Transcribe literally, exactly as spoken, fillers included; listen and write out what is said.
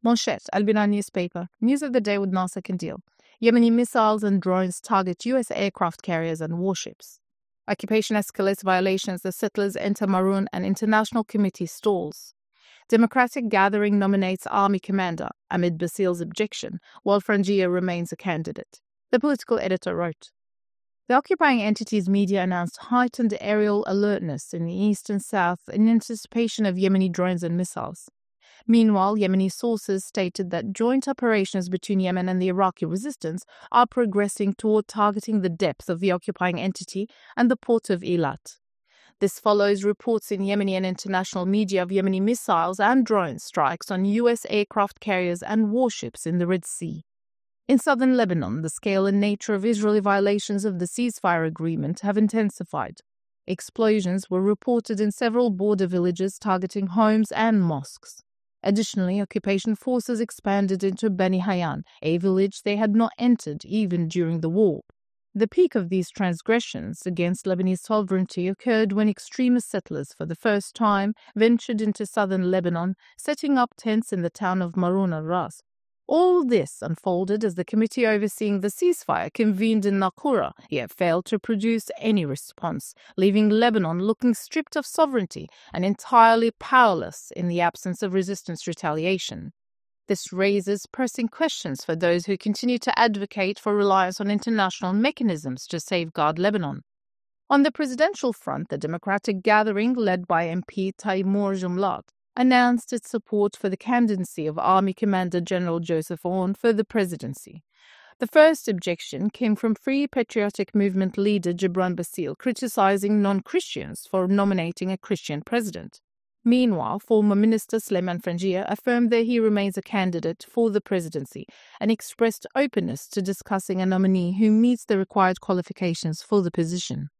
Manchet, Al-Bina newspaper, news of the day with Nasser Kandil. Yemeni missiles and drones target U S aircraft carriers and warships. Occupation escalates violations, the settlers enter Maroon and international committee stalls. Democratic gathering nominates army commander amid Basil's objection, while Frangieh remains a candidate. The political editor wrote, the occupying entity's media announced heightened aerial alertness in the east and south in anticipation of Yemeni drones and missiles. Meanwhile, Yemeni sources stated that joint operations between Yemen and the Iraqi resistance are progressing toward targeting the depth of the occupying entity and the port of Eilat. This follows reports in Yemeni and international media of Yemeni missiles and drone strikes on U S aircraft carriers and warships in the Red Sea. In southern Lebanon, the scale and nature of Israeli violations of the ceasefire agreement have intensified. Explosions were reported in several border villages targeting homes and mosques. Additionally, occupation forces expanded into Bani Hayyan, a village they had not entered even during the war. The peak of these transgressions against Lebanese sovereignty occurred when extremist settlers for the first time ventured into southern Lebanon, setting up tents in the town of Maroun al-Ras. All this unfolded as the committee overseeing the ceasefire convened in Naqoura, yet failed to produce any response, leaving Lebanon looking stripped of sovereignty and entirely powerless in the absence of resistance retaliation. This raises pressing questions for those who continue to advocate for reliance on international mechanisms to safeguard Lebanon. On the presidential front, the Democratic gathering, led by M P Taimour Jumlat, announced its support for the candidacy of Army Commander General Joseph Aoun for the presidency. The first objection came from Free Patriotic Movement leader Gibran Bassil, criticizing non-Christians for nominating a Christian president. Meanwhile, former Minister Sleiman Frangieh affirmed that he remains a candidate for the presidency and expressed openness to discussing a nominee who meets the required qualifications for the position.